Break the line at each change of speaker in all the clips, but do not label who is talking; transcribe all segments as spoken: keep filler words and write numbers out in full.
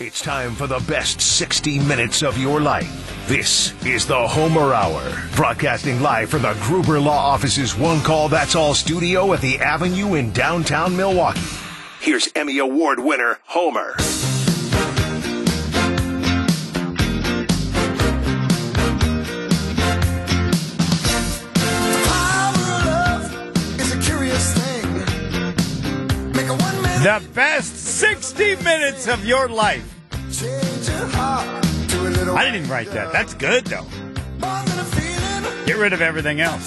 It's time for the best sixty minutes of your life. This is the Homer Hour, broadcasting live from the Gruber Law Office's One Call That's All studio at the Avenue in downtown Milwaukee. Here's Emmy Award winner, Homer.
The best sixty minutes of your life. I didn't even write that. That's good, though. Get rid of everything else.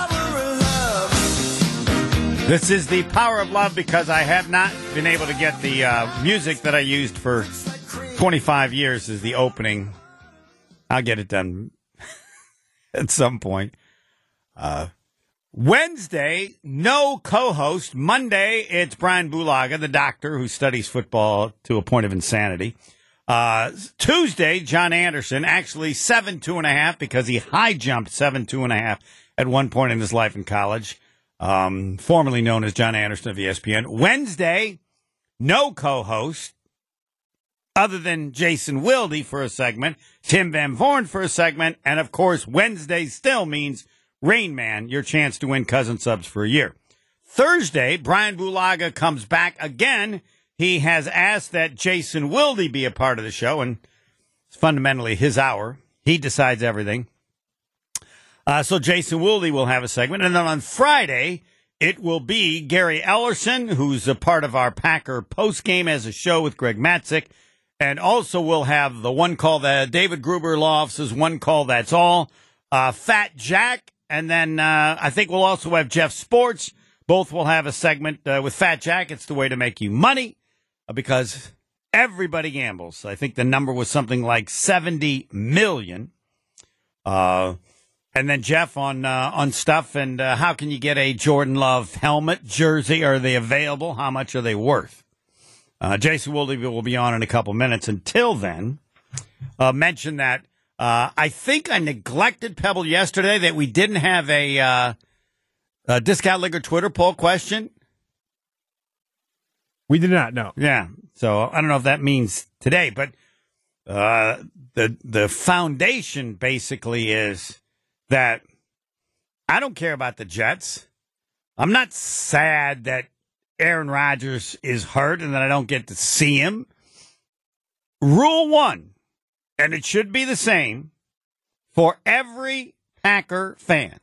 This is the Power of Love because I have not been able to get the uh, music that I used for twenty-five years as the opening. I'll get it done at some point. Uh Wednesday, no co-host. Monday, it's Brian Bulaga, the doctor who studies football to a point of insanity. Uh, Tuesday, John Anderson, actually seven two and a half because he high jumped seven two and a half at one point in his life in college, um, formerly known as John Anderson of E S P N. Wednesday, no co-host other than Jason Wilde for a segment, Tim Van Vorn for a segment, and of course, Wednesday still means Rain Man, your chance to win Cousin Subs for a year. Thursday, Brian Bulaga comes back again. He has asked that Jason Wilde be a part of the show, and it's fundamentally his hour. He decides everything. Uh, so Jason Wilde will have a segment. And then on Friday, it will be Gary Ellerson, who's a part of our Packer postgame as a show with Greg Matzik. And also we'll have the one call, that David Gruber Law Office's One Call That's All, uh, Fat Jack. And then uh, I think we'll also have Jeff Sports. Both will have a segment uh, with Fat Jack. It's the way to make you money uh, because everybody gambles. I think the number was something like seventy million. Uh, and then Jeff on uh, on stuff. And uh, how can you get a Jordan Love helmet, jersey? Are they available? How much are they worth? Uh, Jason Wilde will be on in a couple minutes. Until then, uh, mention that. Uh, I think I neglected Pebble yesterday that we didn't have a, uh, a Discount Liquor Twitter poll question.
We did not, no.
Yeah, so I don't know if that means today, but uh, the the foundation basically is that I don't care about the Jets. I'm not sad that Aaron Rodgers is hurt and that I don't get to see him. Rule one. And it should be the same for every Packer fan.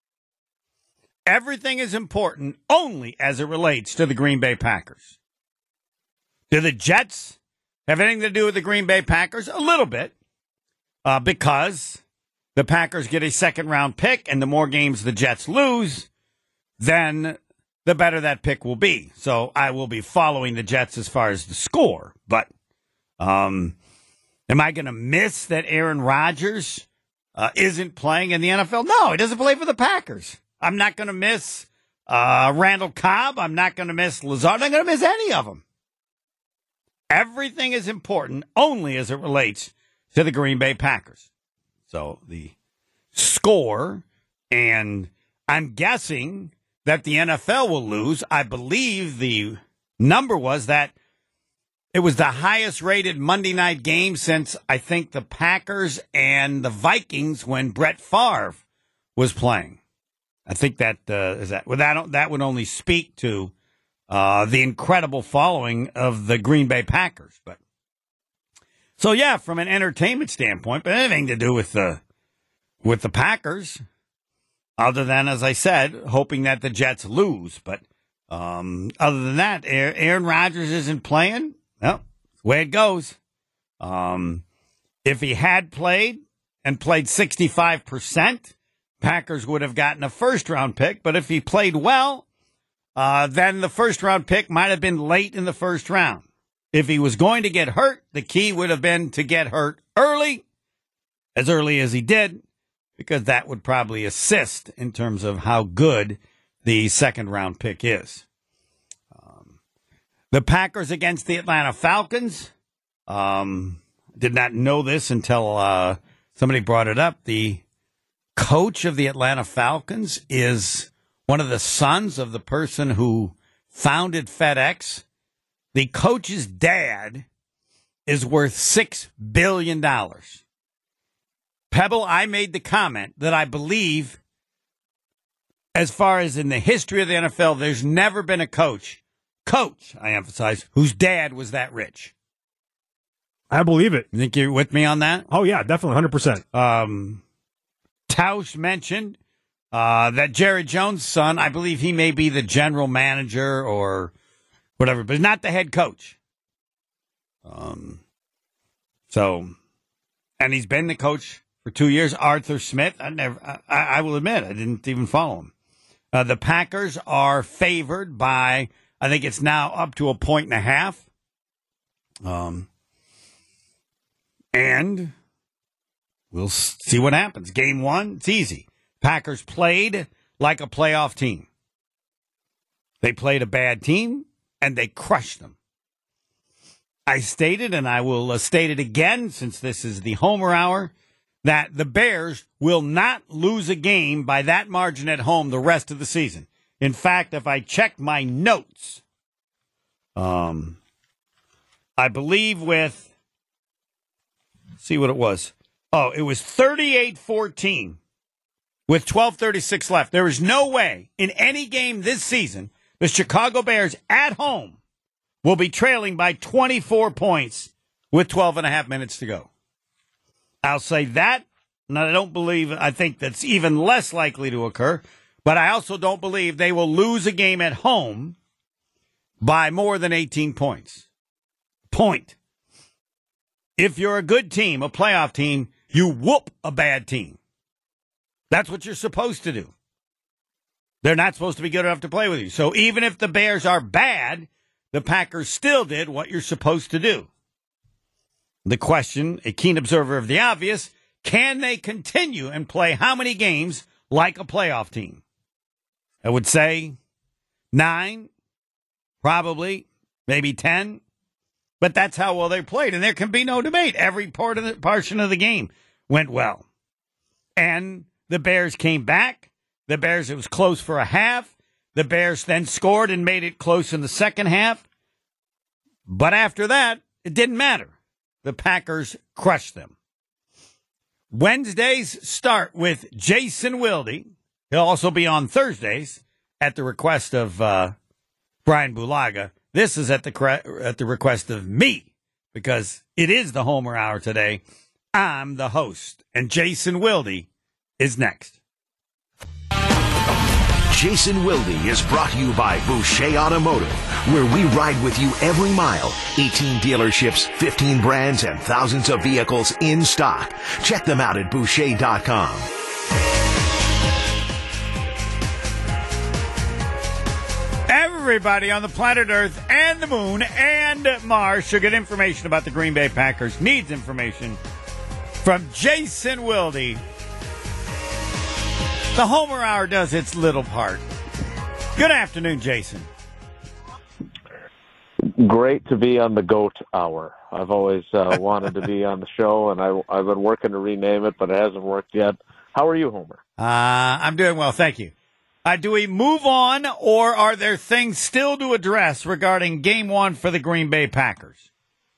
Everything is important only as it relates to the Green Bay Packers. Do the Jets have anything to do with the Green Bay Packers? A little bit. Uh, because the Packers get a second-round pick, and the more games the Jets lose, then the better that pick will be. So I will be following the Jets as far as the score. But... um. Am I going to miss that Aaron Rodgers uh, isn't playing in the N F L? No, he doesn't play for the Packers. I'm not going to miss uh, Randall Cobb. I'm not going to miss Lazard. I'm not going to miss any of them. Everything is important only as it relates to the Green Bay Packers. So the score, and I'm guessing that the N F L will lose. I believe the number was that it was the highest rated Monday night game since, I think, the Packers and the Vikings when Brett Favre was playing. I think that uh, is that. Well, that that would only speak to uh, the incredible following of the Green Bay Packers. But so yeah, from an entertainment standpoint, but anything to do with the with the Packers, other than, as I said, hoping that the Jets lose. But um, other than that, Aaron Rodgers isn't playing. Well, that's the way it goes. Um, if he had played and played sixty-five percent, Packers would have gotten a first-round pick. But if he played well, uh, then the first-round pick might have been late in the first round. If he was going to get hurt, the key would have been to get hurt early, as early as he did, because that would probably assist in terms of how good the second-round pick is. The Packers against the Atlanta Falcons. Um, did not know this until uh, somebody brought it up. The coach of the Atlanta Falcons is one of the sons of the person who founded FedEx. The coach's dad is worth six billion dollars. Pebble, I made the comment that I believe, as far as in the history of the N F L, there's never been a coach, coach, I emphasize, whose dad was that rich.
I believe it.
You think you're with me on that?
Oh, yeah, definitely, one hundred percent.
Um, Tausch mentioned uh, that Jerry Jones' son, I believe he may be the general manager or whatever, but not the head coach. Um, so, and he's been the coach for two years. Arthur Smith, I never, I, I will admit, I didn't even follow him. Uh, the Packers are favored by, I think it's now up to a point and a half. Um, and we'll see what happens. Game one, it's easy. Packers played like a playoff team. They played a bad team, and they crushed them. I stated, and I will uh, state it again, since this is the Homer Hour, that the Bears will not lose a game by that margin at home the rest of the season. In fact, if I check my notes, um, I believe with, see what it was. Oh, it was thirty-eight fourteen with twelve thirty-six left. There is no way in any game this season the Chicago Bears at home will be trailing by twenty-four points with twelve and a half minutes to go. I'll say that, and I don't believe, I think that's even less likely to occur, but I also don't believe they will lose a game at home by more than eighteen points. Point. If you're a good team, a playoff team, you whoop a bad team. That's what you're supposed to do. They're not supposed to be good enough to play with you. So even if the Bears are bad, the Packers still did what you're supposed to do. The question, a keen observer of the obvious, can they continue and play how many games like a playoff team? I would say nine, probably, maybe ten. But that's how well they played, and there can be no debate. Every part of the portion of the game went well. And the Bears came back. The Bears, it was close for a half. The Bears then scored and made it close in the second half. But after that, it didn't matter. The Packers crushed them. Wednesdays start with Jason Wilde. He'll also be on Thursdays at the request of uh, Brian Bulaga. This is at the cre- at the request of me, because it is the Homer Hour today. I'm the host, and Jason Wilde is next.
Jason Wilde is brought to you by Boucher Automotive, where we ride with you every mile. eighteen dealerships, fifteen brands, and thousands of vehicles in stock. Check them out at Boucher dot com.
Everybody on the planet Earth and the moon and Mars should get information about the Green Bay Packers. Needs information from Jason Wilde. The Homer Hour does its little part. Good afternoon, Jason.
Great to be on the GOAT Hour. I've always uh, wanted to be on the show, and I, I've been working to rename it, but it hasn't worked yet. How are you, Homer?
Uh, I'm doing well, thank you. Uh, do we move on, or are there things still to address regarding Game One for the Green Bay Packers?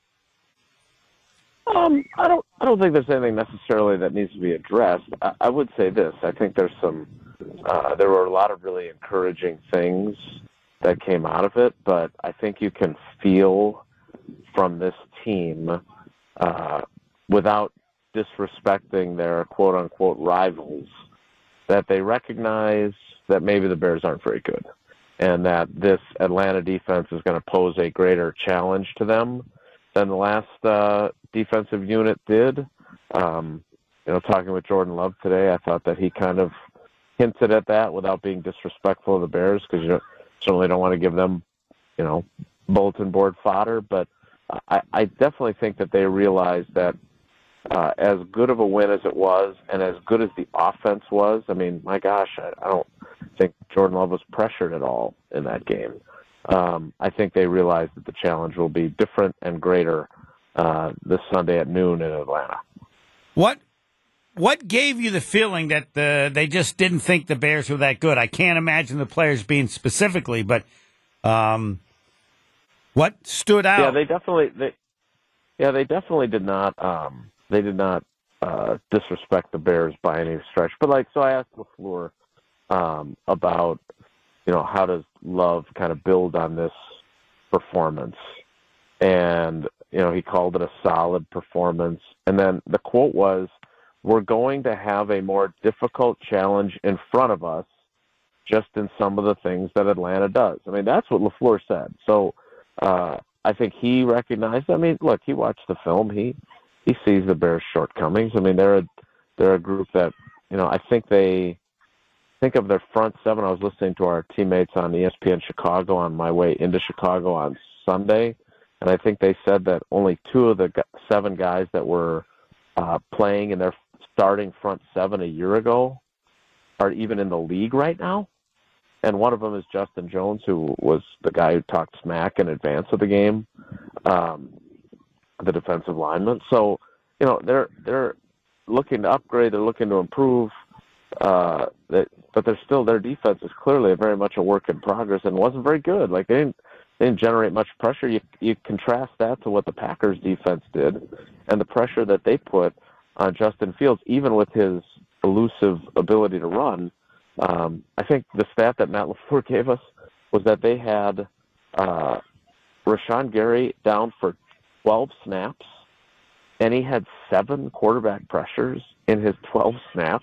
Um, I don't. I don't think there's anything necessarily that needs to be addressed. I, I would say this. I think there's some. Uh, there were a lot of really encouraging things that came out of it, but I think you can feel from this team, uh, without disrespecting their quote unquote rivals, that they recognize that maybe the Bears aren't very good, and that this Atlanta defense is going to pose a greater challenge to them than the last uh, defensive unit did. Um, you know, talking with Jordan Love today, I thought that he kind of hinted at that without being disrespectful of the Bears, because you certainly don't want to give them, you know, bulletin board fodder. But I, I definitely think that they realize that uh, as good of a win as it was, and as good as the offense was, I mean, my gosh, I, I don't think Jordan Love was pressured at all in that game. Um, I think they realize that the challenge will be different and greater uh, this Sunday at noon in Atlanta.
What what gave you the feeling that the, they just didn't think the Bears were that good? I can't imagine the players being specifically, but um, what stood out?
Yeah, they definitely they Yeah, they definitely did not. Um, they did not uh, disrespect the Bears by any stretch. But like, so I asked LaFleur um, about, you know, how does Love kind of build on this performance, and you know, he called it a solid performance. And then the quote was, "We're going to have a more difficult challenge in front of us, just in some of the things that Atlanta does." I mean, that's what LaFleur said. So. Uh, I think he recognized. I mean, look, he watched the film. He he sees the Bears' shortcomings. I mean, they're a they're a group that, you know, I think they think of their front seven. I was listening to our teammates on E S P N Chicago on my way into Chicago on Sunday, and I think they said that only two of the seven guys that were uh, playing in their starting front seven a year ago are even in the league right now. And one of them is Justin Jones, who was the guy who talked smack in advance of the game, um, the defensive lineman. So, you know, they're they're looking to upgrade, they're looking to improve, uh, that, but they're still, their defense is clearly very much a work in progress and wasn't very good. Like, they didn't, they didn't generate much pressure. You you contrast that to what the Packers defense did and the pressure that they put on Justin Fields, even with his elusive ability to run. Um, I think the stat that Matt LaFleur gave us was that they had uh, Rashawn Gary down for twelve snaps, and he had seven quarterback pressures in his twelve snaps.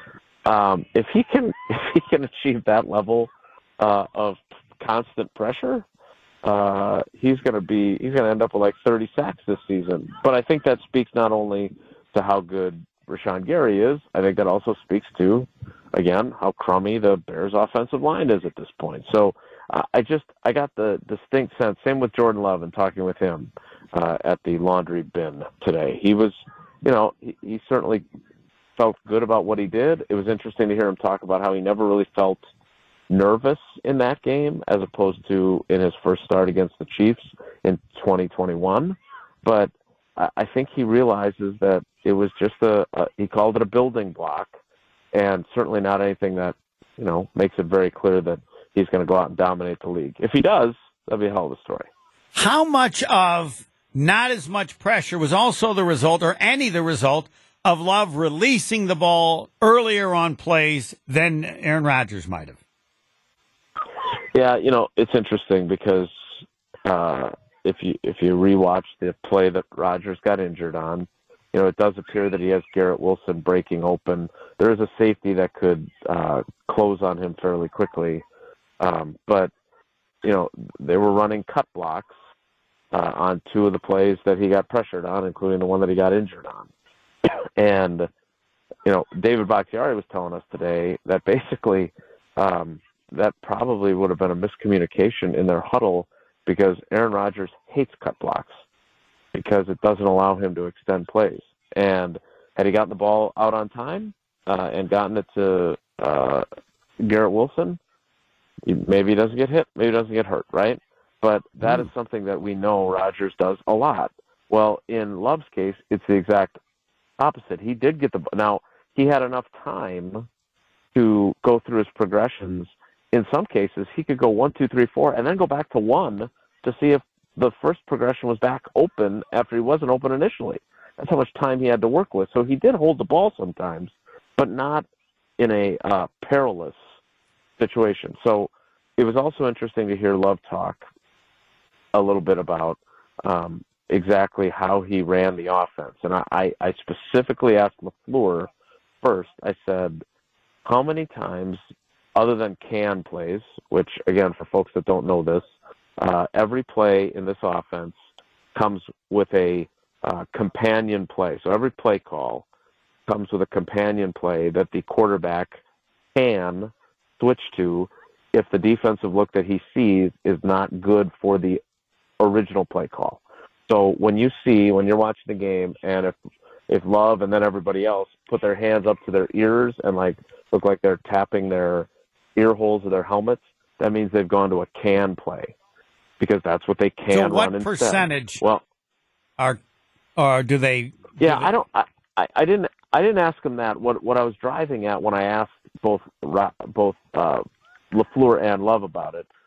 Um, if he can, if he can achieve that level uh, of constant pressure, uh, he's going to be he's going to end up with like thirty sacks this season. But I think that speaks not only to how good Rashawn Gary is, I think that also speaks to, again, how crummy the Bears' offensive line is at this point. So uh, I just I got the distinct sense. Same with Jordan Love and talking with him uh, at the laundry bin today. He was, you know, he, he certainly felt good about what he did. It was interesting to hear him talk about how he never really felt nervous in that game as opposed to in his first start against the Chiefs in twenty twenty-one. But I, I think he realizes that it was just a, a he called it a building block. And certainly not anything that, you know, makes it very clear that he's going to go out and dominate the league. If he does, that'll be a hell of a story.
How much of not as much pressure was also the result, or any the result, of Love releasing the ball earlier on plays than Aaron Rodgers might have?
Yeah, you know, it's interesting because uh, if you if you rewatch the play that Rodgers got injured on, you know, it does appear that he has Garrett Wilson breaking open. There is a safety that could uh, close on him fairly quickly. Um, but, you know, they were running cut blocks uh, on two of the plays that he got pressured on, including the one that he got injured on. And, you know, David Bakhtiari was telling us today that basically um, that probably would have been a miscommunication in their huddle because Aaron Rodgers hates cut blocks, because it doesn't allow him to extend plays. And had he gotten the ball out on time uh, and gotten it to uh, Garrett Wilson, maybe he doesn't get hit, maybe he doesn't get hurt, right? But that mm. is something that we know Rodgers does a lot. Well, in Love's case, it's the exact opposite. He did get the – now, he had enough time to go through his progressions. In some cases, he could go one, two, three, four, and then go back to one to see if the first progression was back open after he wasn't open initially. That's how much time he had to work with. So he did hold the ball sometimes, but not in a uh, perilous situation. So it was also interesting to hear Love talk a little bit about um, exactly how he ran the offense. And I, I specifically asked LaFleur first, I said, how many times, other than can plays, which, again, for folks that don't know this, Uh, every play in this offense comes with a uh, companion play. So every play call comes with a companion play that the quarterback can switch to if the defensive look that he sees is not good for the original play call. So when you see, when you're watching the game, and if if Love and then everybody else put their hands up to their ears and like look like they're tapping their ear holes of their helmets, that means they've gone to a can play, because that's what they can
so
run
what
instead.
Percentage
well,
are, or do they?
Yeah,
do they,
I don't. I, I, I didn't. I didn't ask him that. What what I was driving at when I asked both both uh, LaFleur and Love about it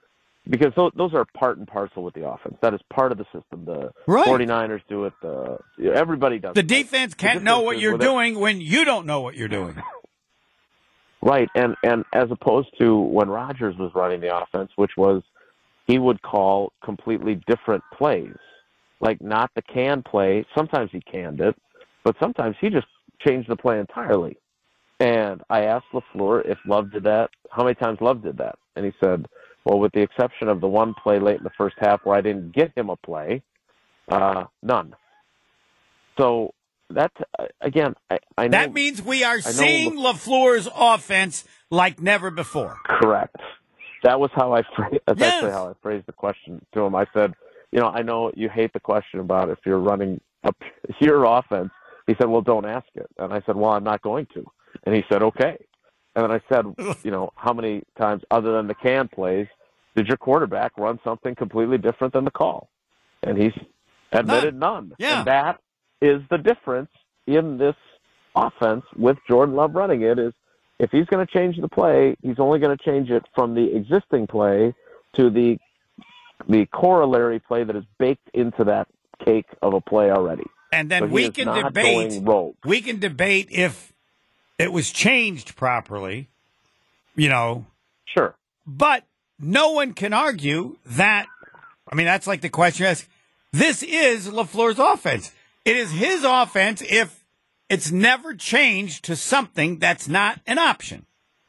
because those, those are part and parcel with the offense. That is part of the system. The
Right.
49ers do it. The everybody does.
The
it.
defense
The
can't know
difference
what
is
you're
with it-
doing when you don't know what you're doing.
Right, and and as opposed to when Rodgers was running the offense, which was he would call completely different plays, like not the can play. Sometimes he canned it, but sometimes he just changed the play entirely. And I asked LaFleur if Love did that, how many times Love did that, and he said, well, with the exception of the one play late in the first half where I didn't get him a play, uh, none. So. That again, I, I know.
That means we are seeing LaFleur's offense like never before.
Correct. That was how I phrased. That's
Yes.
actually how I phrased the question to him. I said, you know, I know you hate the question about if you're running a pure offense. He said, well, don't ask it. And I said, well, I'm not going to. And he said, okay. And then I said, you know, how many times other than the can plays did your quarterback run something completely different than the call? And he's admitted none. none.
Yeah.
And that is the difference in this offense with Jordan Love running it is if he's going to change the play, he's only going to change it from the existing play to the the corollary play that is baked into that cake of a play already.
And then
So he
we
is
can
not
debate
going rogue.
we can debate if it was changed properly, you know,
Sure.
but no one can argue that. I mean, that's like the question you ask. This is LaFleur's offense. It is his offense if it's never changed to something that's not an option.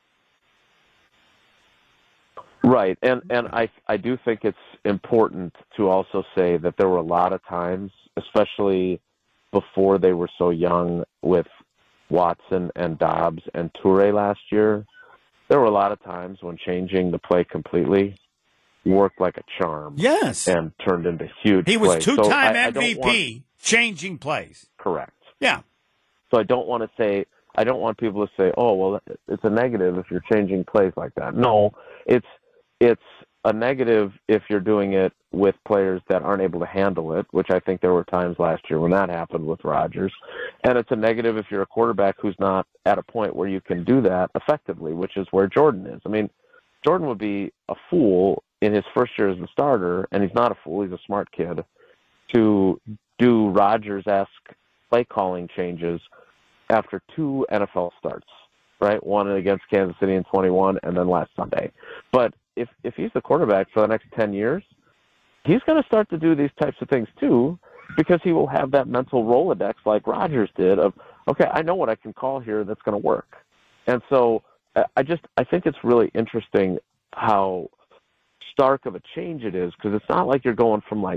Right, and and I I do think it's important to also say that there were a lot of times, especially before they were so young, with Watson and Dobbs and Toure last year, there were a lot of times when changing the play completely worked like a charm.
Yes.
And turned into huge
He was
plays. So
two-time
I- I
M
don't
V P
want-
changing plays.
Correct.
Yeah.
So I don't want to say, I don't want people to say, oh, well, it's a negative if you're changing plays like that. No, it's it's a negative if you're doing it with players that aren't able to handle it, which I think there were times last year when that happened with Rodgers. And it's a negative if you're a quarterback who's not at a point where you can do that effectively, which is where Jordan is. I mean, Jordan would be a fool in his first year as a starter, and he's not a fool, he's a smart kid, to do Rodgers-esque play calling changes after two N F L starts, right? One against Kansas City in twenty-one and then last Sunday. But if if he's the quarterback for the next ten years, he's going to start to do these types of things too, because he will have that mental Rolodex like Rodgers did of, okay, I know what I can call here that's going to work. And so I just I think it's really interesting how stark of a change it is, because it's not like you're going from like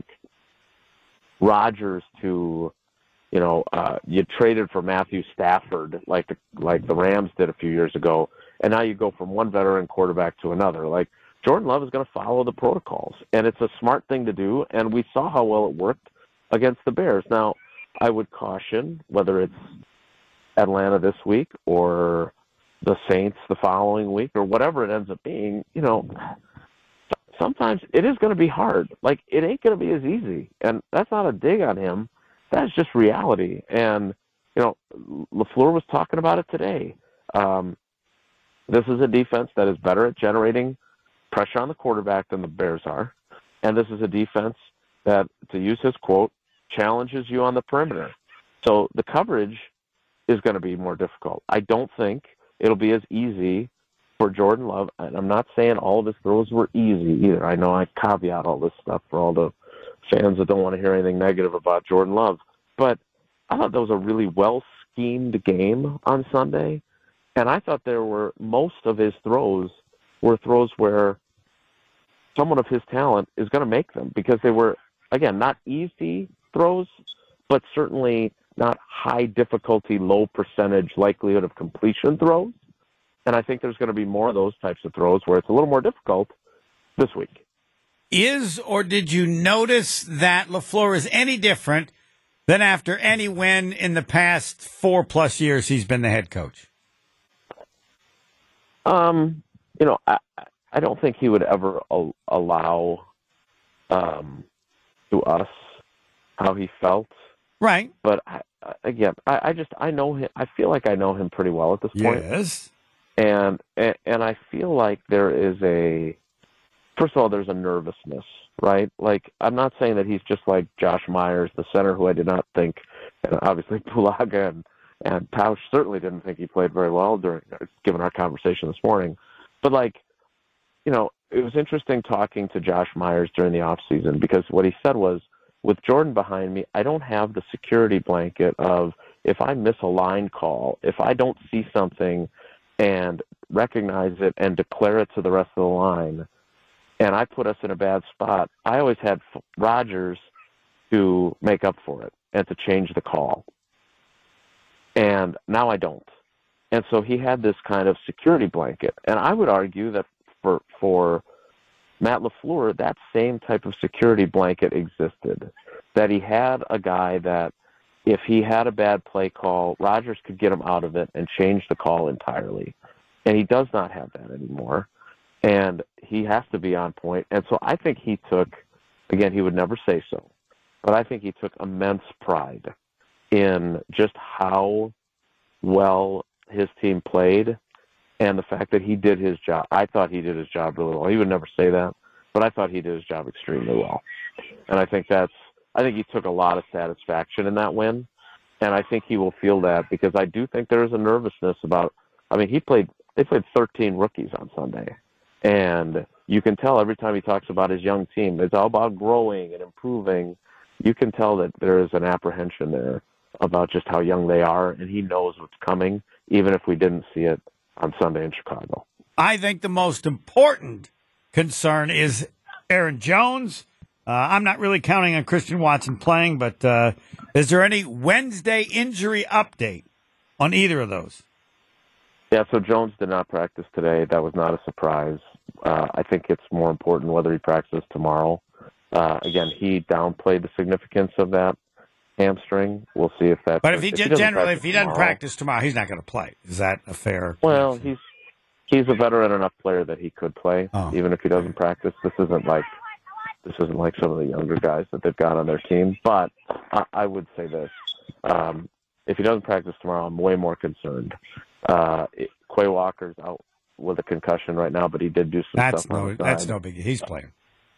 Rodgers to, you know, uh, you traded for Matthew Stafford like the like the Rams did a few years ago, and now you go from one veteran quarterback to another. Like Jordan Love is going to follow the protocols, and it's a smart thing to do, and we saw how well it worked against the Bears. Now, I would caution, whether it's Atlanta this week or the Saints the following week or whatever it ends up being, you know, sometimes it is going to be hard. Like, it ain't going to be as easy. And that's not a dig on him. That's just reality. And, you know, LaFleur was talking about it today. Um, this is a defense that is better at generating pressure on the quarterback than the Bears are. And this is a defense that, to use his quote, challenges you on the perimeter. So the coverage is going to be more difficult. I don't think it'll be as easy for Jordan Love. And I'm not saying all of his throws were easy either. I know I caveat all this stuff for all the fans that don't want to hear anything negative about Jordan Love. But I thought that was a really well-schemed game on Sunday. And I thought there were, most of his throws were throws where someone of his talent is going to make them, because they were, again, not easy throws, but certainly not high difficulty, low percentage likelihood of completion throws. And I think there's going to be more of those types of throws where it's a little more difficult this week.
Is, or did you notice that LaFleur is any different than after any win in the past four plus years he's been the head coach?
Um, you know, I, I don't think he would ever al- allow um, to us how he felt.
Right.
But I, again, I, I just I know him. I feel like I know him pretty well at this point.
Yes.
And, and and I feel like there is a first of all, there's a nervousness, right? Like, I'm not saying that he's just like Josh Myers, the center, who I did not think, and obviously Bulaga and, and Pausch certainly didn't think he played very well during, given our conversation this morning. But, like, you know, it was interesting talking to Josh Myers during the offseason because what he said was, with Jordan behind me, I don't have the security blanket of if I miss a line call, if I don't see something and recognize it and declare it to the rest of the line, and I put us in a bad spot, I always had Rodgers to make up for it and to change the call. And now I don't. And so he had this kind of security blanket. And I would argue that for for Matt LaFleur, that same type of security blanket existed, that he had a guy that if he had a bad play call, Rodgers could get him out of it and change the call entirely. And he does not have that anymore. And he has to be on point. And so I think he took, again, he would never say so, but I think he took immense pride in just how well his team played and the fact that he did his job. I thought he did his job really well. He would never say that, but I thought he did his job extremely well. And I think that's, I think he took a lot of satisfaction in that win. And I think he will feel that because I do think there is a nervousness about, I mean, he played, they played thirteen rookies on Sunday. And you can tell every time he talks about his young team, it's all about growing and improving. You can tell that there is an apprehension there about just how young they are, and he knows what's coming, even if we didn't see it on Sunday in Chicago.
I think the most important concern is Aaron Jones. Uh, I'm not really counting on Christian Watson playing, but uh, is there any Wednesday injury update on either of those?
Yeah, so Jones did not practice today. That was not a surprise. Uh, I think it's more important whether he practices tomorrow. Uh, again, he downplayed the significance of that hamstring. We'll see if that.
But if he, if he generally, if he doesn't
tomorrow,
practice tomorrow, he's not going to play. Is that a fair?
Well, he's he's a veteran enough player that he could play,
oh.
even if he doesn't practice. This isn't like this isn't like some of the younger guys that they've got on their team. But I, I would say this: um, if he doesn't practice tomorrow, I'm way more concerned. Uh, it, Quay Walker's out with a concussion right now, but he did do some
that's
stuff.
No,
outside.
that's no big. He's playing.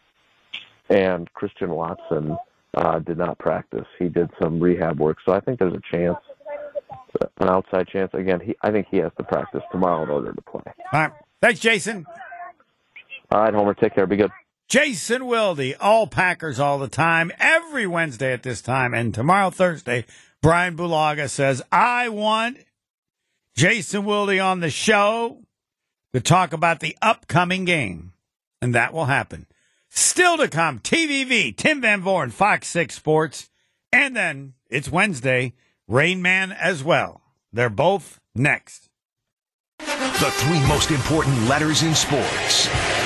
And Christian Watson uh, did not practice. He did some rehab work, so I think there's a chance, an outside chance. Again, he, I think he has to practice tomorrow in order to play.
All right. Thanks, Jason.
All right, Homer. Take care. Be good.
Jason Wilde, all Packers all the time, every Wednesday at this time, and tomorrow, Thursday, Brian Bulaga says, I want Jason Wilde on the show to talk about the upcoming game, and that will happen. Still to come, T V V, Tim Van Vooren, Fox six Sports, and then it's Wednesday, Rain Man as well. They're both next.
The three most important letters in sports.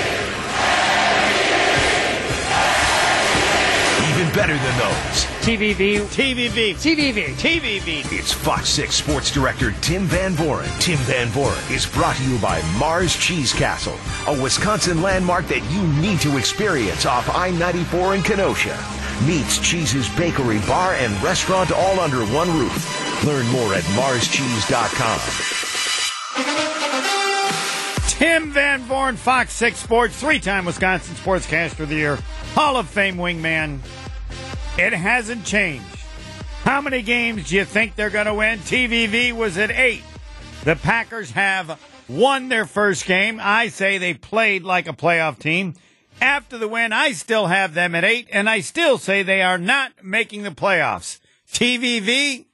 Even better than those.
T V V. T V V. T V V. T V V.
It's Fox six Sports Director Tim Van Vooren. Tim Van Vooren is brought to you by Mars Cheese Castle, a Wisconsin landmark that you need to experience off I ninety-four in Kenosha. Meets Cheese's Bakery, Bar, and Restaurant all under one roof. Learn more at mars cheese dot com.
Tim Van Vooren, Fox six Sports, three-time Wisconsin Sportscaster of the Year, Hall of Fame wingman. It hasn't changed. How many games do you think they're going to win? T V V was at eight. The Packers have won their first game. I say they played like a playoff team. After the win, I still have them at eight, and I still say they are not making the playoffs. T V V?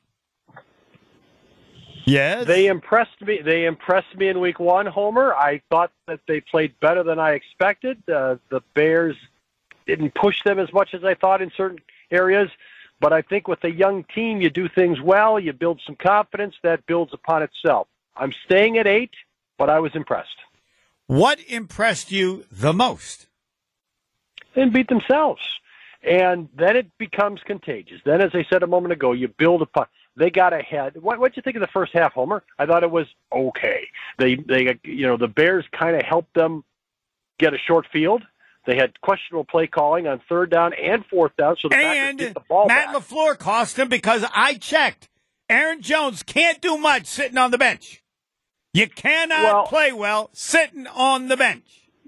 Yes?
They impressed me. They impressed me in week one, Homer. I thought that they played better than I expected. Uh, the Bears didn't push them as much as I thought in certain areas. But I think with a young team, you do things well, you build some confidence, that builds upon itself. I'm staying at eight, but I was impressed.
What impressed you the most?
They beat themselves. And then it becomes contagious. Then, as I said a moment ago, you build upon. They got ahead. What what'd you think of the first half, Homer? I thought it was okay. They they you know the Bears kind of helped them get a short field. They had questionable play calling on third down and fourth down, so the
and
Packers get the ball
Matt
back.
LaFleur cost him because I checked. Aaron Jones can't do much sitting on the bench. You cannot
well,
play well sitting on the bench.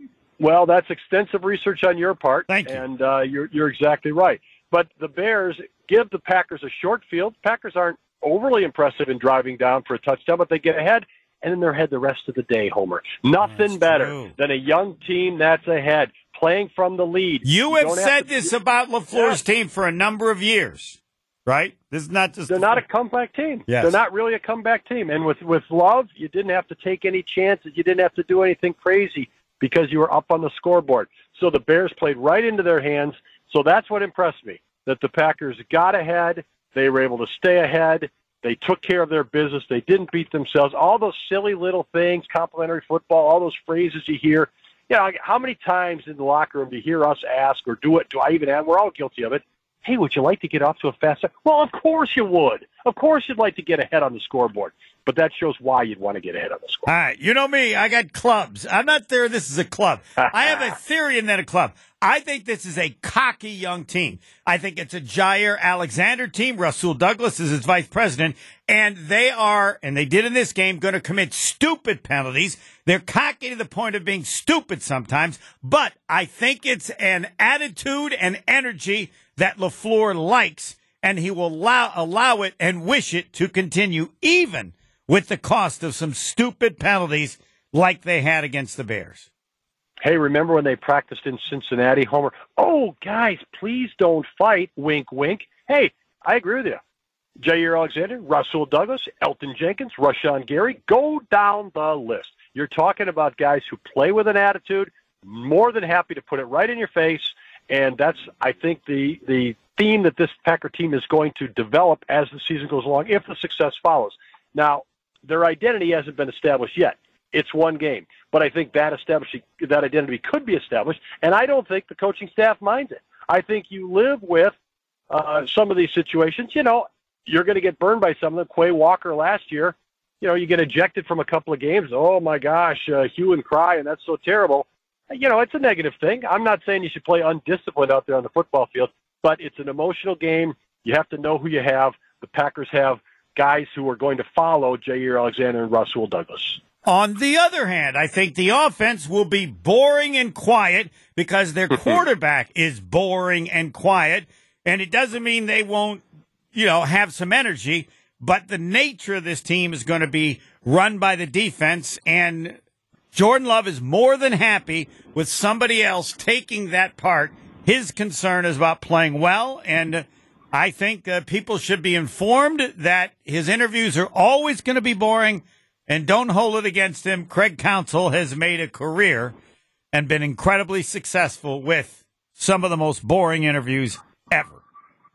Well, that's extensive research on your part.
Thank you.
And uh, you're, you're exactly right. But the Bears give the Packers a short field. Packers aren't overly impressive in driving down for a touchdown, but they get ahead, and then they're ahead the rest of the day, Homer. Nothing
That's
better
true.
than a young team that's ahead, playing from the lead.
You,
You
have
don't have
said
to-
this about LaFleur's
Yeah.
team for a number of years, right? This is not just
They're not a comeback team.
Yes.
They're not really a comeback team. And with, with Love, you didn't have to take any chances. You didn't have to do anything crazy because you were up on the scoreboard. So the Bears played right into their hands. So that's what impressed me, that the Packers got ahead. They were able to stay ahead. They took care of their business. They didn't beat themselves. All those silly little things, complimentary football, all those phrases you hear. You know, how many times in the locker room do you hear us ask or do it? Do I even ask? We're all guilty of it. Hey, would you like to get off to a fast start? Well, of course you would. Of course you'd like to get ahead on the scoreboard. But that shows why you'd want to get ahead on the
All
scoreboard.
right, you know me. I got clubs. I'm not there. This is a club. I have a theory in that a club. I think this is a cocky young team. I think it's a Jair Alexander team. Rasul Douglas is his vice president, and they are, and they did in this game, going to commit stupid penalties. They're cocky to the point of being stupid sometimes, but I think it's an attitude and energy that LaFleur likes, and he will allow, allow it and wish it to continue, even with the cost of some stupid penalties like they had against the Bears.
Hey, remember when they practiced in Cincinnati, Homer? Oh, guys, please don't fight. Wink, wink. Hey, I agree with you. Jair Alexander, Rasul Douglas, Elton Jenkins, Rashawn Gary, go down the list. You're talking about guys who play with an attitude, more than happy to put it right in your face, and that's, I think, the, the theme that this Packer team is going to develop as the season goes along, if the success follows. Now, their identity hasn't been established yet. It's one game. But I think that establishing that identity could be established, and I don't think the coaching staff minds it. I think you live with uh, some of these situations. You know, you're going to get burned by some of them. Quay Walker last year, you know, you get ejected from a couple of games. Oh, my gosh, uh, hue and cry, and that's so terrible. You know, it's a negative thing. I'm not saying you should play undisciplined out there on the football field, but it's an emotional game. You have to know who you have. The Packers have guys who are going to follow Jair Alexander and Rasul Douglas.
On the other hand, I think the offense will be boring and quiet because their quarterback is boring and quiet. And it doesn't mean they won't, you know, have some energy, but the nature of this team is going to be run by the defense. And Jordan Love is more than happy with somebody else taking that part. His concern is about playing well. And I think uh, people should be informed that his interviews are always going to be boring. And don't hold it against him. Craig Counsell has made a career and been incredibly successful with some of the most boring interviews ever.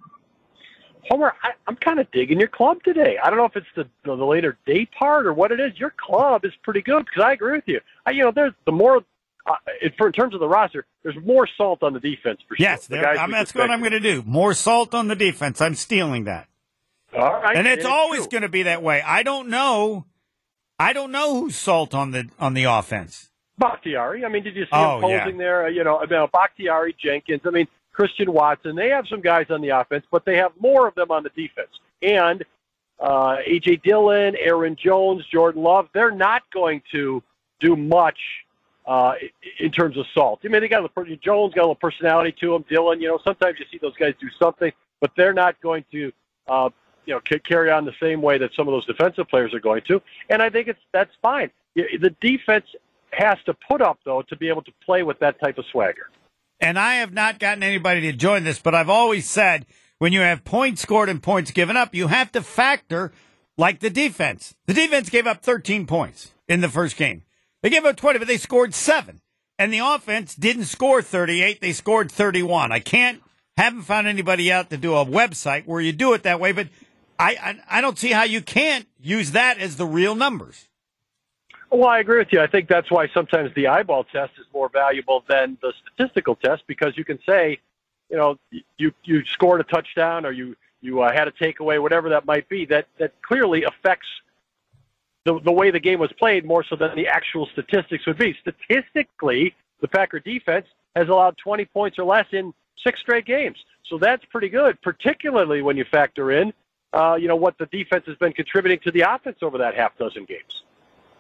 Homer, I, I'm kind of digging your club today. I don't know if it's the, the, the later day part or what it is. Your club is pretty good because I agree with you. I, you know, there's the more, uh, in, for, in terms of the roster, there's more salt on the defense for sure.
Yes,
The
there-
guys
I'm,
we
that's what I'm going to do. More salt on the defense. I'm stealing that.
All right.
And it's
and
always
true.
going to be that way. I don't know. I don't know who's salt on the on the offense.
Bakhtiari. I mean, did you see
Oh,
him posing
yeah.
there? You know, I mean, Bakhtiari, Jenkins. I mean, Christian Watson. They have some guys on the offense, but they have more of them on the defense. And uh, A J Dillon, Aaron Jones, Jordan Love. They're not going to do much uh, in terms of salt. I mean, they got a little, Jones got a little personality to him. Dillon, you know, sometimes you see those guys do something, but they're not going to. Uh, you know, c- carry on the same way that some of those defensive players are going to. And I think it's that's fine. The defense has to put up, though, to be able to play with that type of swagger.
And I have not gotten anybody to join this, but I've always said when you have points scored and points given up, you have to factor like the defense. The defense gave up thirteen points in the first game. They gave up twenty, but they scored seven. And the offense didn't score thirty-eight. They scored thirty-one. I can't, haven't found anybody out to do a website where you do it that way, but I, I I don't see how you can't use that as the real numbers.
Well, I agree with you. I think that's why sometimes the eyeball test is more valuable than the statistical test, because you can say, you know, you you scored a touchdown or you you uh, had a takeaway, whatever that might be, that, that clearly affects the the way the game was played more so than the actual statistics would be. Statistically, the Packer defense has allowed twenty points or less in six straight games. So that's pretty good, particularly when you factor in Uh, you know, what the defense has been contributing to the offense over that half dozen games.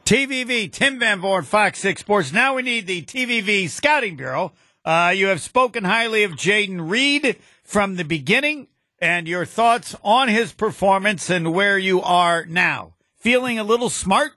T V V, Tim Van Voorn, Fox six Sports. Now we need the T V V Scouting Bureau. Uh, you have spoken highly of Jaden Reed from the beginning, and your thoughts on his performance and where you are now. Feeling a little smart?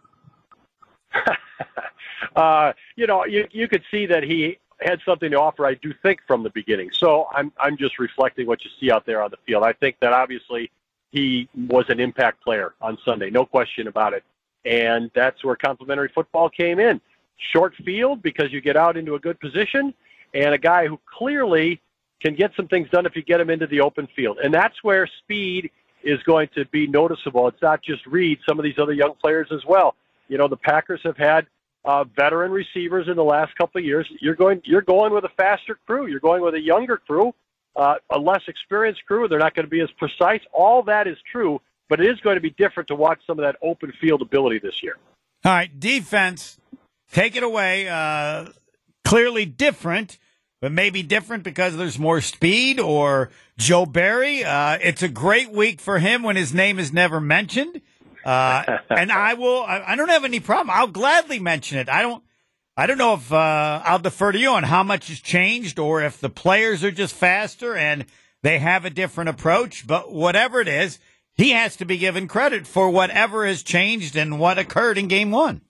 uh, you know, you, you could see that he had something to offer, I do think, from the beginning. So I'm I'm just reflecting what you see out there on the field. I think that obviously he was an impact player on Sunday, no question about it. And that's where complementary football came in. Short field because you get out into a good position, and a guy who clearly can get some things done if you get him into the open field. And that's where speed is going to be noticeable. It's not just Reed, some of these other young players as well. You know, the Packers have had uh, veteran receivers in the last couple of years. You're going you're going with a faster crew. You're going with a younger crew, uh, a less experienced crew. They're not going to be as precise. All that is true. But it is going to be different to watch some of that open field ability this year.
All right, defense, take it away. Uh, clearly different, but maybe different because there's more speed or Joe Barry. Uh, it's a great week for him when his name is never mentioned. Uh, and I will, I, I don't have any problem. I'll gladly mention it. I don't, I don't know if uh, I'll defer to you on how much has changed or if the players are just faster and they have a different approach, but whatever it is, he has to be given credit for whatever has changed and what occurred in game one.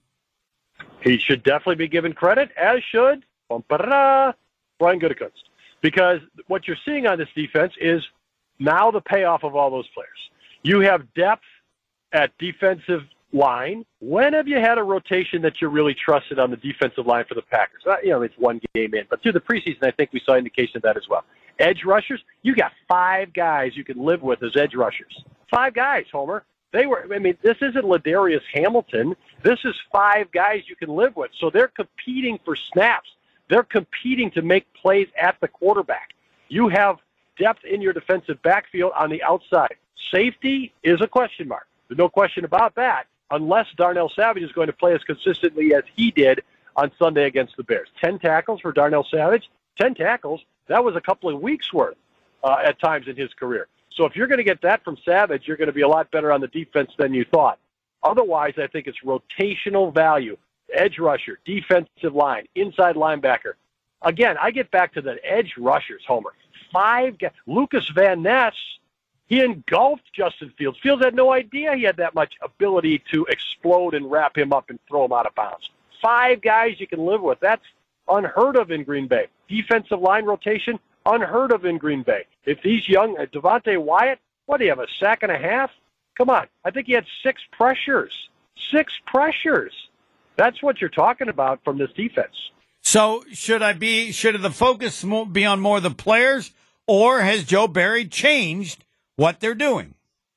He should definitely be given credit, as should Brian Gutekunst. Because what you're seeing on this defense is now the payoff of all those players. You have depth at defensive line. When have you had a rotation that you really trusted on the defensive line for the Packers? Uh, you know, it's one game in. But through the preseason, I think we saw indication of that as well. Edge rushers, you got five guys you can live with as edge rushers. Five guys, Homer. They were. I mean, this isn't Ladarius Hamilton. This is five guys you can live with. So they're competing for snaps. They're competing to make plays at the quarterback. You have depth in your defensive backfield on the outside. Safety is a question mark. There's no question about that, unless Darnell Savage is going to play as consistently as he did on Sunday against the Bears. Ten tackles for Darnell Savage. Ten tackles. That was a couple of weeks' worth uh, at times in his career. So if you're going to get that from Savage, you're going to be a lot better on the defense than you thought. Otherwise, I think it's rotational value. Edge rusher, defensive line, inside linebacker. Again, I get back to the edge rushers, Homer. Five guys. Lucas Van Ness, he engulfed Justin Fields. Fields had no idea he had that much ability to explode and wrap him up and throw him out of bounds. Five guys you can live with. That's unheard of in Green Bay. Defensive line rotation, unheard of in Green Bay. If these young, uh, Devontae Wyatt, what do you have, a sack and a half? Come on. I think he had six pressures. Six pressures. That's what you're talking about from this defense.
So should I be, should the focus be on more the players, or has Joe Barry changed what they're doing?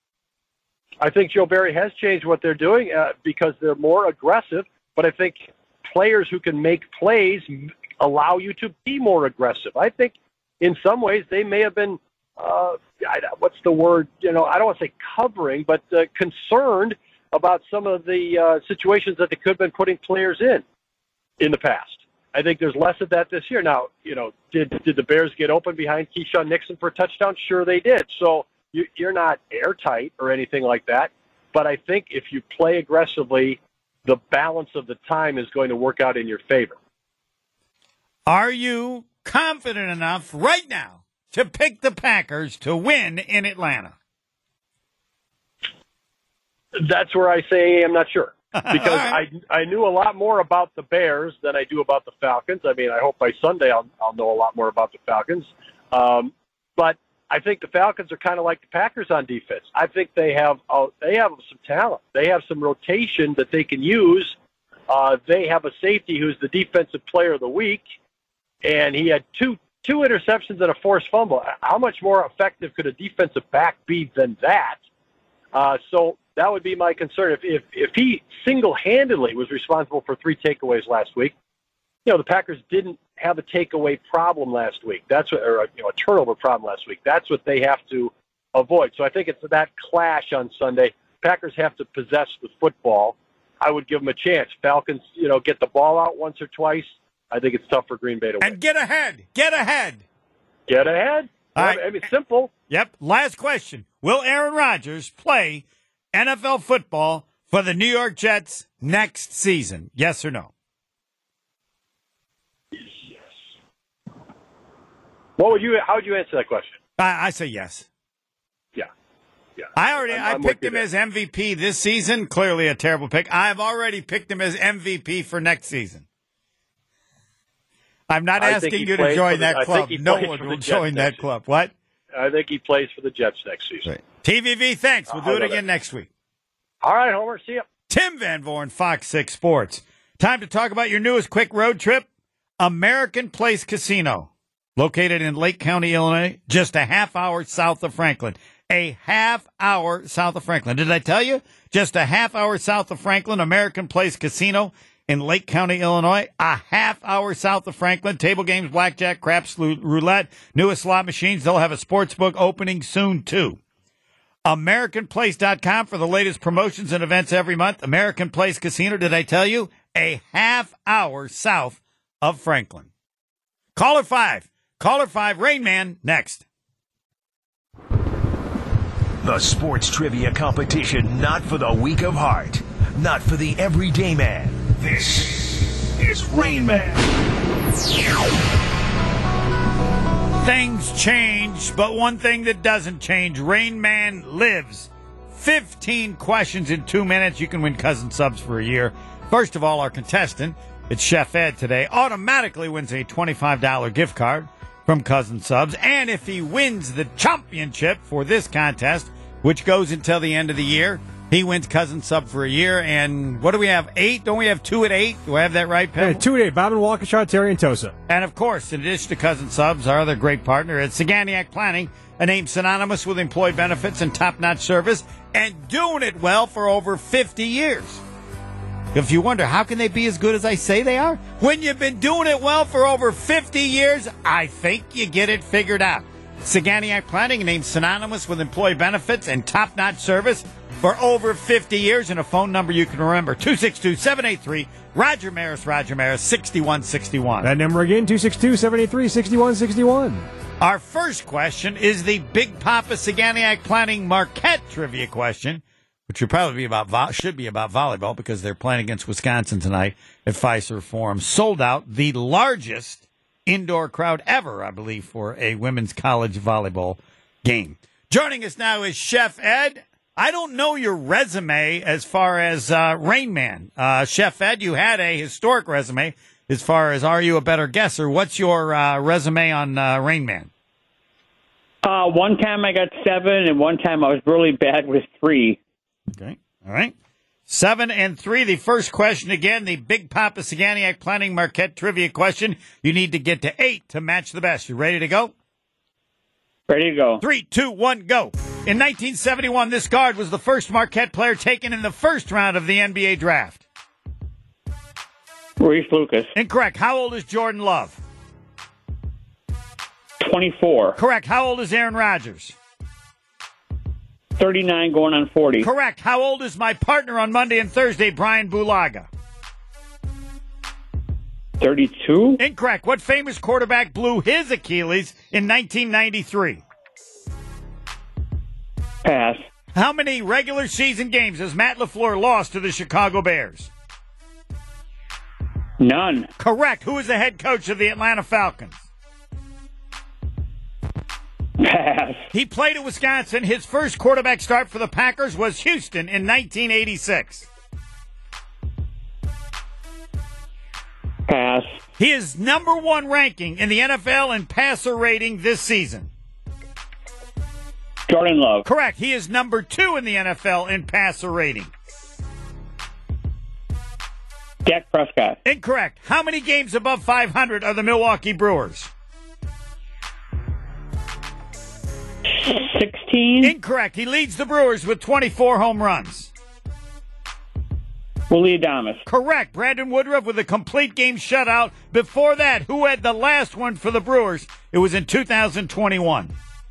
I think Joe Barry has changed what they're doing uh, because they're more aggressive, but I think players who can make plays allow you to be more aggressive. I think in some ways they may have been, uh, what's the word, you know, I don't want to say covering, but uh, concerned about some of the uh, situations that they could have been putting players in in the past. I think there's less of that this year. Now, you know, did did the Bears get open behind Keyshawn Nixon for a touchdown? Sure they did. So you, you're not airtight or anything like that. But I think if you play aggressively, the balance of the time is going to work out in your favor.
Are you confident enough right now to pick the Packers to win in Atlanta?
That's where I say I'm not sure. Because right. I I knew a lot more about the Bears than I do about the Falcons. I mean, I hope by Sunday I'll, I'll know a lot more about the Falcons. Um, but I think the Falcons are kind of like the Packers on defense. I think they have uh, they have some talent. They have some rotation that they can use. Uh, they have a safety who's the defensive player of the week, and he had two two interceptions and a forced fumble. How much more effective could a defensive back be than that? Uh, so that would be my concern. If, if if he single-handedly was responsible for three takeaways last week, you know, the Packers didn't have a takeaway problem last week. That's what, or a, you know, a turnover problem last week. That's what they have to avoid. So I think it's that clash on Sunday. Packers have to possess the football. I would give them a chance. Falcons, you know, get the ball out once or twice. I think it's tough for Green Bay to win.
And get ahead. Get ahead.
Get ahead.
All right.
I mean, it's simple.
Yep. Last question. Will Aaron Rodgers play N F L football for the New York Jets next season? Yes or no?
What would you? How would you answer that question?
I, I say yes.
Yeah, yeah.
I already
I'm,
I
I'm
picked
with
him
you
as M V P this season. Clearly a terrible pick. I've already picked him as M V P for next season. I'm not
I think
asking
he
you to
plays
join
for the-
that
I
club.
think he
No
plays
one
for the
will
Jets
join that
next
club. What?
I think he plays for the Jets next season.
Right. T V V, thanks. We'll
Uh,
do
I'll
it
go
again
there.
next week.
All right, Homer. See ya.
Tim Van Voren, Fox six Sports. Time to talk about your newest quick road trip, American Place Casino, located in Lake County, Illinois, just a half hour south of Franklin. A half hour south of Franklin. Did I tell you? Just a half hour south of Franklin, American Place Casino in Lake County, Illinois. A half hour south of Franklin. Table games, blackjack, craps, roulette, newest slot machines. They'll have a sports book opening soon, too. American Place dot com for the latest promotions and events every month. American Place Casino, did I tell you? A half hour south of Franklin. Caller five. Caller five, Rain Man, next.
The sports trivia competition not for the weak of heart, not for the everyday man. This is Rain Man.
Things change, but one thing that doesn't change, Rain Man lives. fifteen questions in two minutes. You can win Cousin Subs for a year. First of all, our contestant, it's Chef Ed today, automatically wins a twenty-five dollars gift card from Cousin Subs. And if he wins the championship for this contest, which goes until the end of the year, he wins Cousin Sub for a year. And what do we have? Eight? Don't we have two at eight? Do I have that right, Pebble?
Hey, two and eight, Bob and Waukesha, Terry and Tosa.
And of course, in addition to Cousin Subs, our other great partner at Saganiac Planning, a name synonymous with employee benefits and top-notch service, and doing it well for over fifty years. If you wonder, how can they be as good as I say they are? When you've been doing it well for over fifty years, I think you get it figured out. Saganiac Planning, a name synonymous with employee benefits and top-notch service for over fifty years, and a phone number you can remember, two six two, seven eight three, Roger Maris, Roger Maris, six one six one.
That number again, two six two, seven eight three, six one six one.
Our first question is the Big Papa Saganiac Planning Marquette trivia question, which should probably be about vo- should be about volleyball because they're playing against Wisconsin tonight at Fiserv Forum. Sold out, the largest indoor crowd ever, I believe, for a women's college volleyball game. Joining us now is Chef Ed. I don't know your resume as far as uh, Rain Man. Uh, Chef Ed, you had a historic resume as far as Are You a Better Guesser? What's your uh, resume on uh, Rain Man?
Uh, one time I got seven, and one time I was really bad with three.
Okay. All right. Seven and three. The first question again, the Big Papa Saganiac Planning Marquette trivia question. You need to get to eight to match the best. You ready to go?
Ready to go.
Three, two, one, go. In nineteen seventy-one, this guard was the first Marquette player taken in the first round of the N B A draft.
Reese Lucas.
Incorrect. How old is Jordan Love?
twenty-four.
Correct. How old is Aaron Rodgers?
thirty-nine going on forty.
Correct. How old is my partner on Monday and Thursday, Brian Bulaga?
thirty-two.
Incorrect. What famous quarterback blew his Achilles in nineteen ninety-three?
Pass.
How many regular season games has Matt LaFleur lost to the Chicago Bears?
None.
Correct. Who is the head coach of the Atlanta Falcons?
Pass.
He played at Wisconsin. His first quarterback start for the Packers was Houston in nineteen eighty-six.
Pass.
He is number one ranking in the N F L in passer rating this season.
Jordan Love.
Correct. He is number two in the N F L in passer rating.
Dak Prescott.
Incorrect. How many games above five hundred are the Milwaukee Brewers?
sixteen.
Incorrect. He leads the Brewers with twenty-four home runs.
Willie Adames.
Correct. Brandon Woodruff with a complete game shutout. Before that, who had the last one for the Brewers? It was in two thousand twenty-one.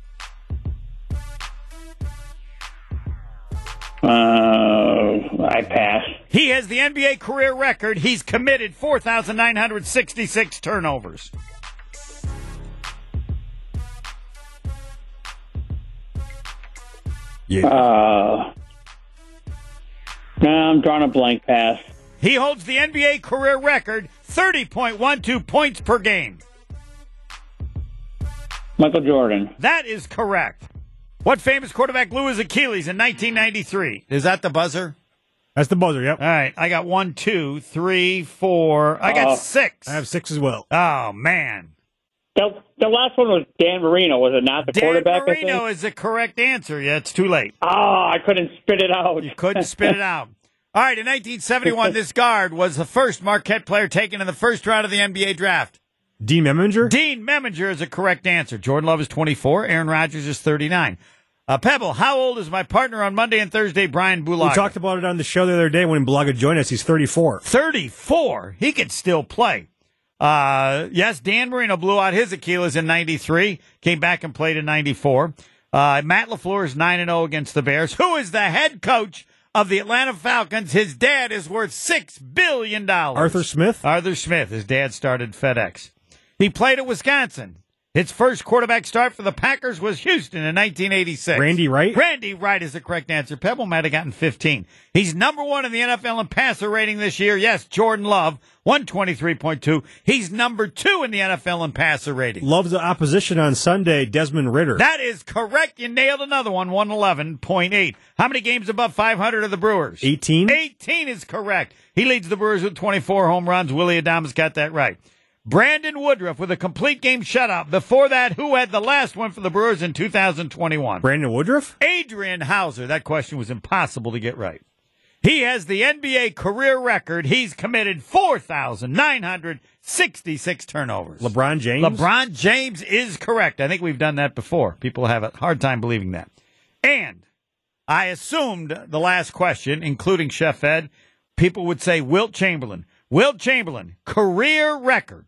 Uh, I pass.
He has the N B A career record. He's committed four thousand nine hundred sixty-six turnovers.
Yeah.
Uh, I'm drawing a blank pass.
He holds the N B A career record, thirty point one two points per game.
Michael Jordan.
That is correct. What famous quarterback blew his Achilles in nineteen ninety-three? Is that the buzzer?
That's the buzzer, yep.
All right, I got one, two, three, four. I got
Uh-oh.
six.
I have six as well.
Oh, man.
The, the last one was Dan Marino, was it not? The
Dan
quarterback, I
Marino
think?
is the correct answer. Yeah, it's too late.
Oh, I couldn't spit it out.
You couldn't spit it out. All right, in nineteen seventy-one, this guard was the first Marquette player taken in the first round of the N B A draft.
Dean Meminger?
Dean Meminger is a correct answer. Jordan Love is twenty-four. Aaron Rodgers is thirty-nine. Uh, Pebble, how old is my partner on Monday and Thursday, Brian Bulaga?
We talked about it on the show the other day when Bulaga joined us. He's thirty-four.
thirty-four. He can still play. Uh, yes, Dan Marino blew out his Achilles in ninety-three, came back and played in ninety-four. Uh, Matt LaFleur is nine and oh against the Bears. Who is the head coach of the Atlanta Falcons? His dad is worth six billion dollars.
Arthur Smith?
Arthur Smith. His dad started FedEx. He played at Wisconsin. His first quarterback start for the Packers was Houston in nineteen eighty-six.
Randy Wright?
Randy Wright is the correct answer. Pebble might have gotten fifteen. He's number one in the N F L in passer rating this year. Yes, Jordan Love, one twenty-three point two. He's number two in the N F L in passer rating.
Loves the opposition on Sunday, Desmond Ritter.
That is correct. You nailed another one, one eleven point eight. How many games above five hundred are the Brewers?
eighteen?
eighteen is correct. He leads the Brewers with twenty-four home runs. Willie Adames got that right. Brandon Woodruff with a complete game shutout. Before that, who had the last one for the Brewers in two thousand twenty-one?
Brandon Woodruff?
Adrian Hauser. That question was impossible to get right. He has the N B A career record. He's committed four thousand nine hundred sixty-six turnovers.
LeBron James?
LeBron James is correct. I think we've done that before. People have a hard time believing that. And I assumed the last question, including Chef Ed, people would say Wilt Chamberlain. Wilt Chamberlain, career record.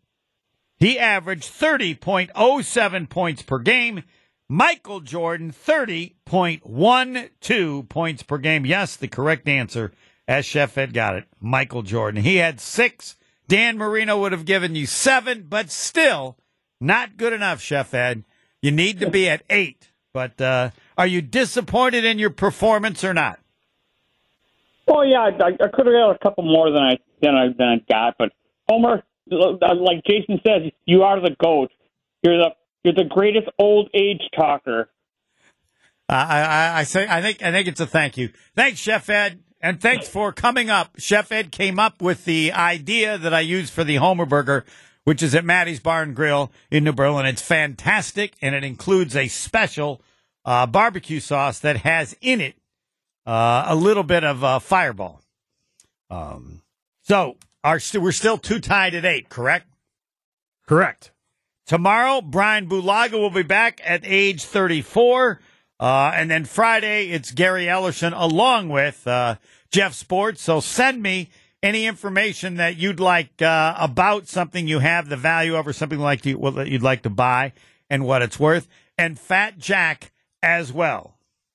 He averaged thirty point oh seven points per game. Michael Jordan, thirty point one two points per game. Yes, the correct answer, as Chef Ed got it, Michael Jordan. He had six. Dan Marino would have given you seven, but still not good enough, Chef Ed. You need to be at eight. But uh, are you disappointed in your performance or not?
Well, yeah, I, I could have got a couple more than I than I, than I got, but Homer, like Jason says, you are the GOAT. You're the you're the greatest old age talker.
Uh, I, I, I say I think I think it's a thank you. Thanks, Chef Ed, and thanks for coming up. Chef Ed came up with the idea that I use for the Homer Burger, which is at Maddie's Bar and Grill in New Berlin. It's fantastic, and it includes a special uh, barbecue sauce that has in it uh, a little bit of uh, Fireball. Um, so our we're still two tied at eight, correct?
Correct.
Tomorrow, Brian Bulaga will be back at age thirty-four. Uh, and then Friday, it's Gary Ellerson along with uh, Jeff Sports. So send me any information that you'd like uh, about something you have the value of or something like you, well, that you'd like to buy and what it's worth. And Fat Jack as well.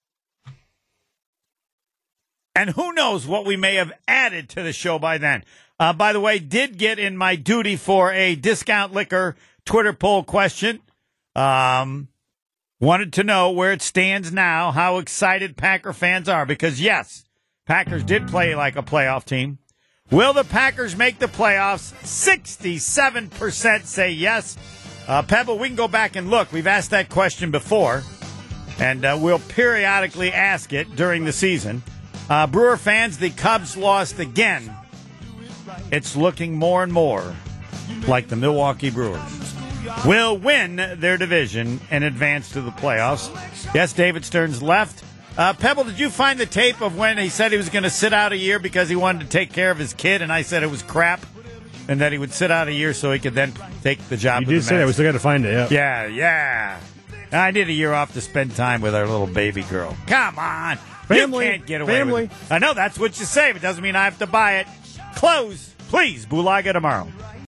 And who knows what we may have added to the show by then. Uh, by the way, did get in my duty for a discount liquor Twitter poll question. Um, wanted to know where it stands now, how excited Packer fans are. Because, yes, Packers did play like a playoff team. Will the Packers make the playoffs? sixty-seven percent say yes. Uh, Pebble, we can go back and look. We've asked that question before, and uh, we'll periodically ask it during the season. Uh, Brewer fans, the Cubs lost again. It's looking more and more like the Milwaukee Brewers will win their division and advance to the playoffs. Yes, David Stearns left. Uh, Pebble, did you find the tape of when he said he was going to sit out a year because he wanted to take care of his kid, and I said it was crap, and that he would sit out a year so he could then take the job?
You did say that. We still got to find it,
Yeah,
yeah.
yeah. I did a year off to spend time with our little baby girl. Come on.
Family.
You can't get away
Family.
with it. I know, that's what you say, but it doesn't mean I have to buy it. Close, please. Bulaga tomorrow.